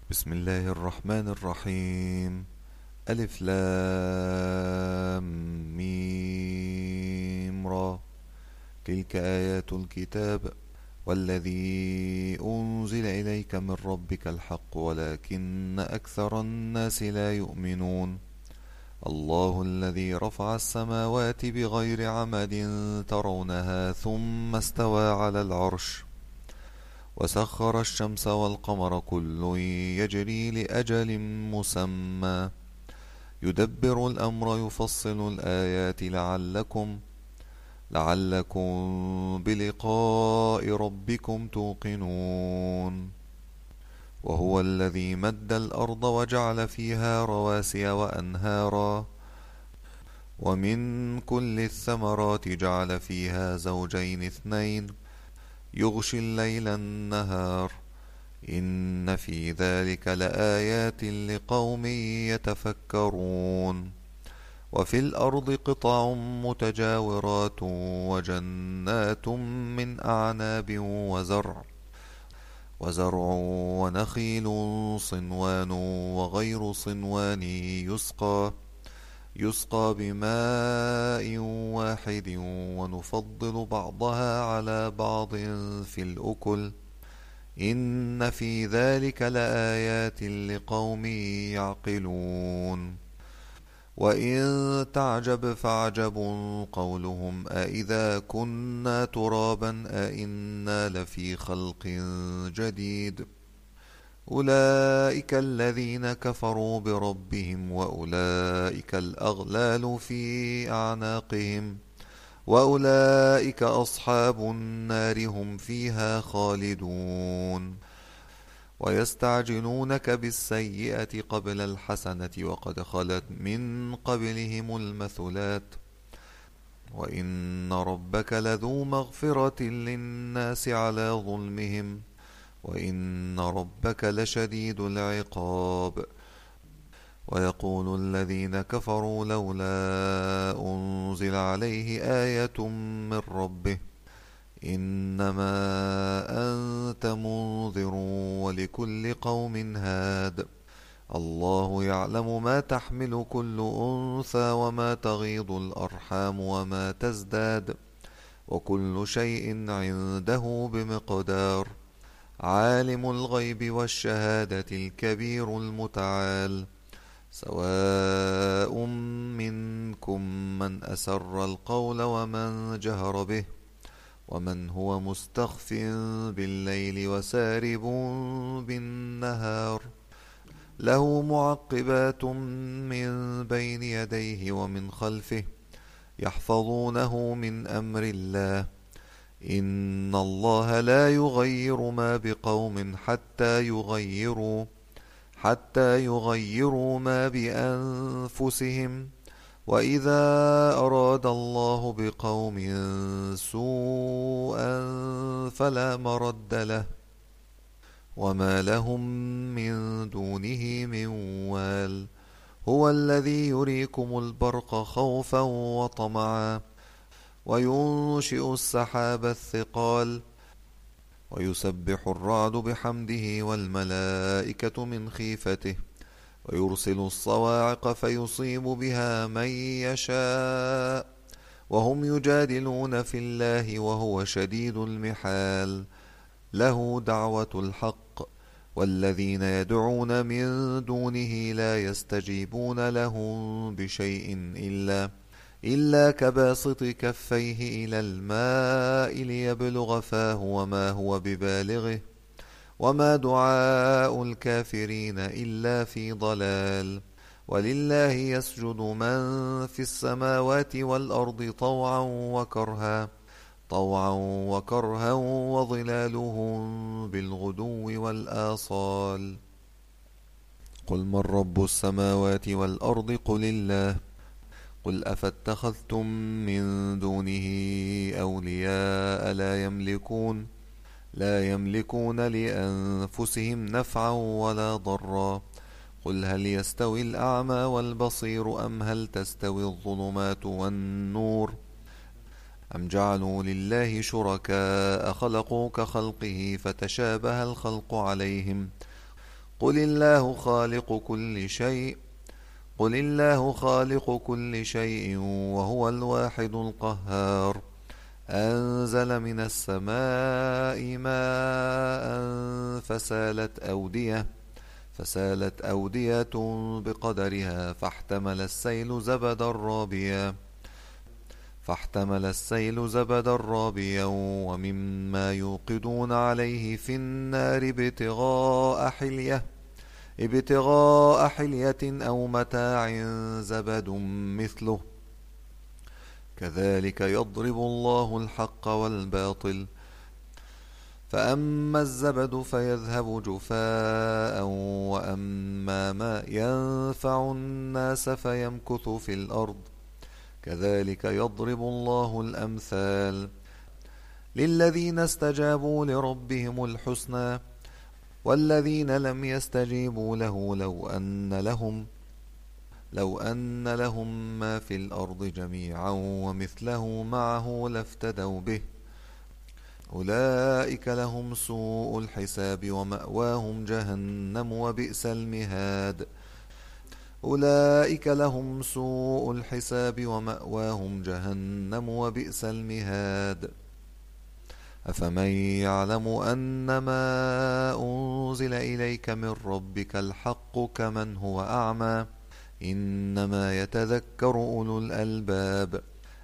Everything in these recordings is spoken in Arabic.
بسم الله الرحمن الرحيم. ألف لام ميم را. تلك آيات الكتاب والذي أنزل إليك من ربك الحق ولكن أكثر الناس لا يؤمنون. الله الذي رفع السماوات بغير عمد ترونها ثم استوى على العرش وسخر الشمس والقمر كل يجري لأجل مسمى يدبر الأمر يفصل الآيات لعلكم بلقاء ربكم توقنون. وهو الذي مد الأرض وجعل فيها رواسي وأنهارا ومن كل الثمرات جعل فيها زوجين اثنين يغشي الليل النهار إن في ذلك لآيات لقوم يتفكرون. وفي الأرض قطع متجاورات وجنات من أعناب وزرع ونخيل صنوان وغير صنوان يسقى بماء واحد ونفضل بعضها على بعض في الأكل إن في ذلك لآيات لقوم يعقلون. وإن تعجب فعجب قولهم أإذا كنا ترابا أإنا لفي خلق جديد أولئك الذين كفروا بربهم وأولئك الأغلال في أعناقهم وأولئك أصحاب النار هم فيها خالدون. ويستعجلونك بالسيئة قبل الحسنة وقد خلت من قبلهم المثلات وإن ربك لذو مغفرة للناس على ظلمهم وإن ربك لشديد العقاب. ويقول الذين كفروا لولا أنزل عليه آية من ربه إنما أنت منذر ولكل قوم هاد الله يعلم ما تحمل كل أنثى وما تغيض الأرحام وما تزداد وكل شيء عنده بمقدار عالم الغيب والشهادة الكبير المتعال سواء منكم من أسر القول ومن جهر به ومن هو مستخف بالليل وسارب بالنهار له معقبات من بين يديه ومن خلفه يحفظونه من أمر الله إن الله لا يغير ما بقوم حتى يغيروا ما بأنفسهم وإذا أراد الله بقوم سوءا فلا مرد له وما لهم من دونه من وال هو الذي يريكم البرق خوفا وطمعا وينشئ السحاب الثقال ويسبح الرعد بحمده والملائكة من خيفته ويرسل الصواعق فيصيب بها من يشاء وهم يجادلون في الله وهو شديد المحال له دعوة الحق والذين يدعون من دونه لا يستجيبون لهم بشيء إلا كباسط كفيه إلى الماء ليبلغ فاه وما هو ببالغه وما دعاء الكافرين إلا في ضلال. ولله يسجد من في السماوات والأرض طوعا وكرها وظلالهم بالغدو والآصال. قل من رب السماوات والأرض قل الله قل أفاتخذتم من دونه أولياء لا يملكون لأنفسهم نفعا ولا ضرا قل هل يستوي الأعمى والبصير أم هل تستوي الظلمات والنور أم جعلوا لله شركاء خلقوا كخلقه فتشابه الخلق عليهم قل الله خالق كل شيء قل الله خالق كل شيء وهو الواحد القهار أنزل من السماء ماء فسالت أودية بقدرها فاحتمل السيل زبدا رابيا ومما يوقدون عليه في النار ابتغاء حلية أو متاع زبد مثله كذلك يضرب الله الحق والباطل فأما الزبد فيذهب جفاء وأما ما ينفع الناس فيمكث في الأرض كذلك يضرب الله الأمثال للذين استجابوا لربهم الحسنى والذين لم يستجيبوا له لو أن لهم ما في الأرض جميعا ومثله معه لافتدوا به أولئك لهم سوء الحساب ومأواهم جهنم وبئس المهاد أفمن يعلم أنما أنزل إليك من ربك الحق كمن هو أعمى إنما يتذكر أولو الألباب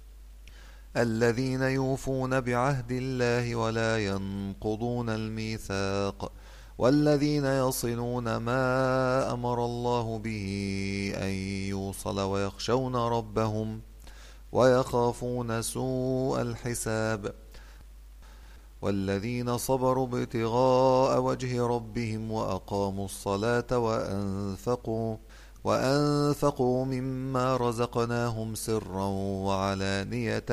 الذين يوفون بعهد الله ولا ينقضون الميثاق والذين يصلون ما أمر الله به أن يوصل ويخشون ربهم ويخافون سوء الحساب والذين صبروا ابتغاء وجه ربهم وأقاموا الصلاة وأنفقوا مما رزقناهم سرا وعلانية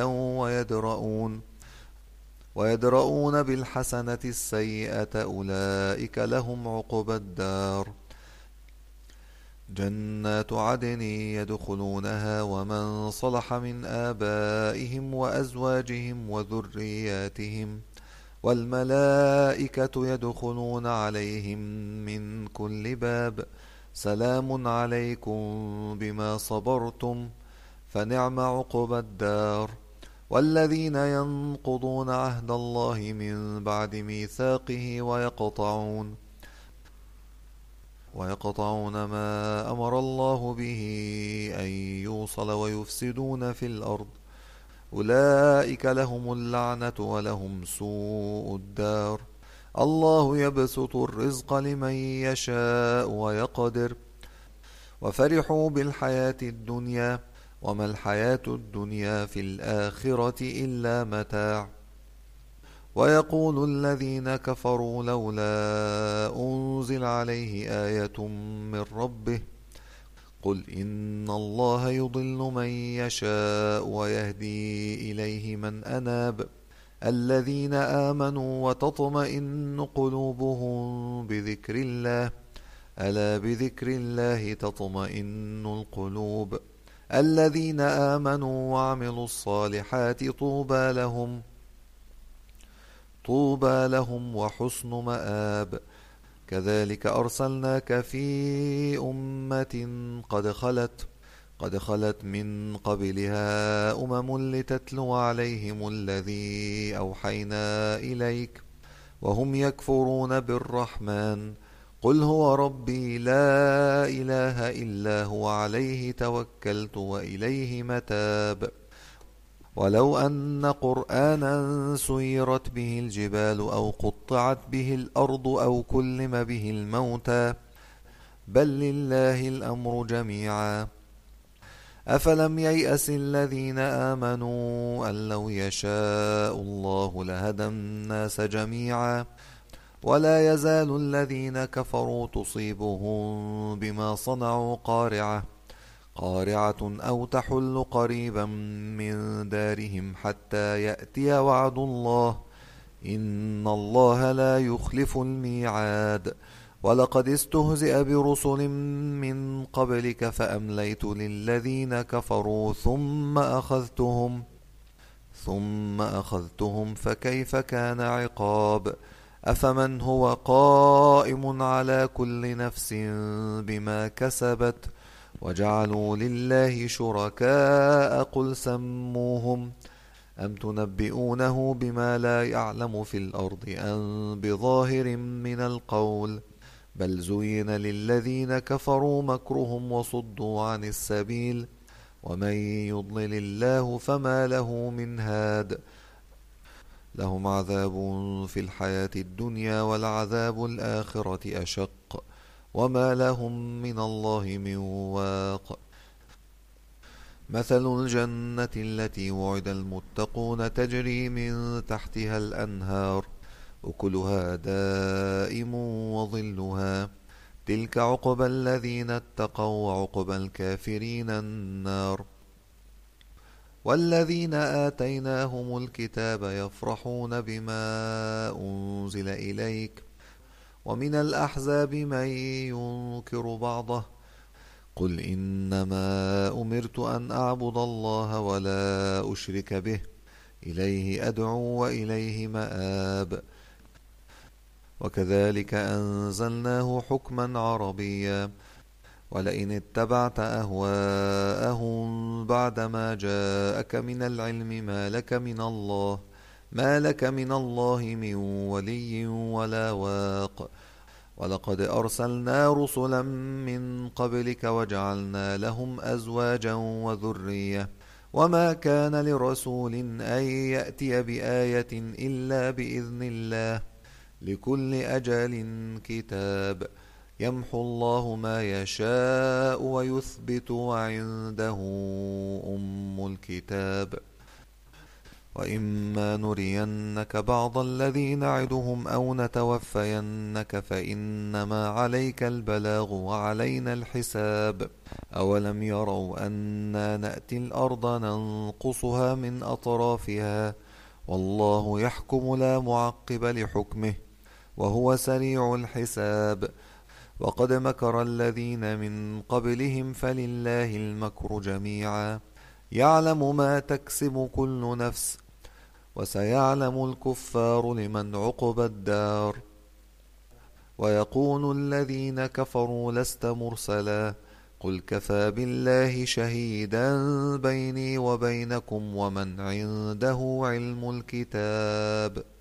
ويدرؤون بالحسنة السيئة أولئك لهم عقبى الدار جنات عدن يدخلونها ومن صلح من آبائهم وأزواجهم وذرياتهم والملائكة يدخلون عليهم من كل باب سلام عليكم بما صبرتم فنعم عقبى الدار والذين ينقضون عهد الله من بعد ميثاقه ويقطعون ما أمر الله به أن يوصل ويفسدون في الأرض أولئك لهم اللعنة ولهم سوء الدار الله يبسط الرزق لمن يشاء ويقدر وفرحوا بالحياة الدنيا وما الحياة الدنيا في الآخرة إلا متاع ويقول الذين كفروا لولا أنزل عليه آية من ربه قل إن الله يضل من يشاء ويهدي إليه من أناب الذين آمنوا وتطمئن قلوبهم بذكر الله ألا بذكر الله تطمئن القلوب الذين آمنوا وعملوا الصالحات طوبى لهم وحسن مآب كذلك أرسلناك في أمة قد خلت من قبلها لتتلو عليهم الذي أوحينا إليك وهم يكفرون بالرحمن قل هو ربي لا إله إلا هو عليه توكلت وإليه متاب ولو أن قرآنا سيرت به الجبال أو قطعت به الأرض أو كلم به الموتى بل لله الأمر جميعا أفلم ييأس الذين آمنوا أن لو يشاء الله لهدى الناس جميعا ولا يزال الذين كفروا تصيبهم بما صنعوا قارعة أو تحل قريبا من دارهم حتى يأتي وعد الله إن الله لا يخلف الميعاد ولقد استهزئ برسل من قبلك فأمليت للذين كفروا ثم أخذتهم فكيف كان عقاب أفمن هو قائم على كل نفس بما كسبت وجعلوا لله شركاء قل سموهم أم تنبئونه بما لا يعلم في الأرض أم بظاهر من القول بل زين للذين كفروا مكرهم وصدوا عن السبيل ومن يضلل الله فما له من هاد لهم عذاب في الحياة الدنيا والعذاب الآخرة أشق وما لهم من الله من واق مثل الجنة التي وعد المتقون تجري من تحتها الأنهار أكلها دائم وظلها تلك عقبى الذين اتقوا وعقبى الكافرين النار والذين آتيناهم الكتاب يفرحون بما أنزل إليك ومن الأحزاب من ينكر بعضه قل إنما أمرت أن أعبد الله ولا أشرك به إليه أدعو وإليه مآب وكذلك أنزلناه حكما عربيا ولئن اتبعت أهواءهم بعدما جاءك من العلم ما لك من الله من ولي ولا واق ولقد أرسلنا رسلا من قبلك وجعلنا لهم أزواجا وذرية وما كان لرسول أن يأتي بآية إلا بإذن الله لكل أجل كتاب يمحو الله ما يشاء ويثبت وعنده أم الكتاب وإما نرينك بعض الذي نعدهم أو نتوفينك فإنما عليك البلاغ وعلينا الحساب أولم يروا أنا نأتي الأرض ننقصها من أطرافها والله يحكم لا معقب لحكمه وهو سريع الحساب وقد مكر الذين من قبلهم فلله المكر جميعا يعلم ما تكسب كل نفس وسيعلم الكفار لمن عقبى الدار ويقول الذين كفروا لست مرسلا قل كفى بالله شهيدا بيني وبينكم ومن عنده علم الكتاب